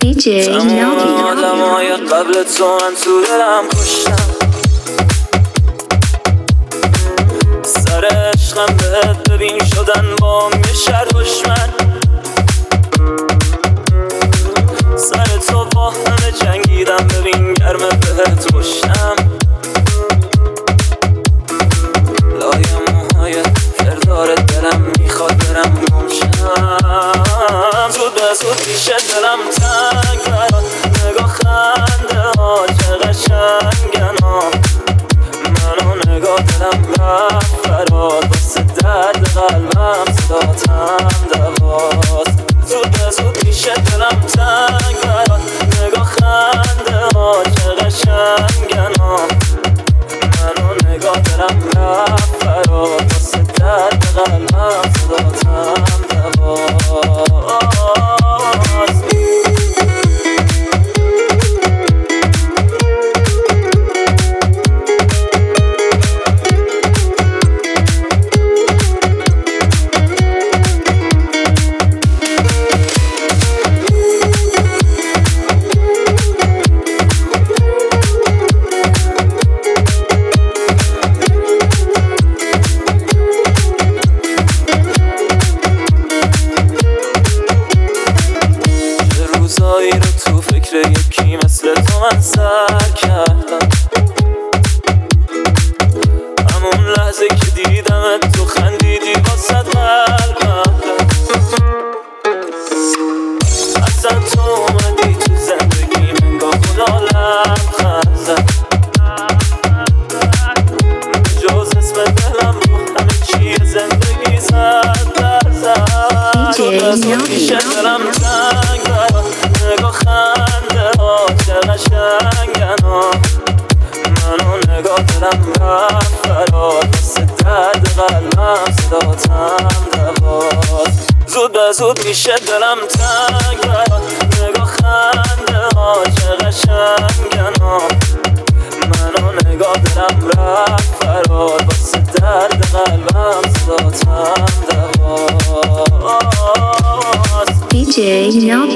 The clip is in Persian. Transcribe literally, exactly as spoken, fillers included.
دی جی تمام آدم های قبل تو من تو دلم کشتم، سر عشقم بهت ببین شدن با یه شهر دشمن. سر تو با همه جنگیدم ببین گرمه بهت کشتم. لای موهای فردار دلم میخواد برم گمشم. زود به زود میشه دلم تنگ برات، نگاه خنده ها چه قشنگن ها. منو نگاه دلم رفت فراد، واسه درد قلبم صداتم دواست. زود به زود میشه دلم تنگ برات، نگاه خنده ها چه قشنگن ها. منو نگاه دلم رفت فراد، واسه درد قلبم صداتم دواست. روزایی رو تو فکر یکی مثل تو من سر کردم. همون لحظه که دیدمت تو خندیدی واسه قلبم. اصلا تو اومدی تو زندگی منگاه خدا لبخند زد. جز اسم دلم رو همه چیه زندگی زد در زد. تو دست میشه دلم تنگ برات، نگاه خنده ها چه قشنگن ها. منو نگاه دلم رفت فراد، واسه درد قلبم صداتم دواست. زود به زود میشه دلم تنگ برات، نگاه خنده ها چه قشنگن ها. منو نگاه دلم رفت فراد، واسه درد قلبم صداتم دواست. دی جی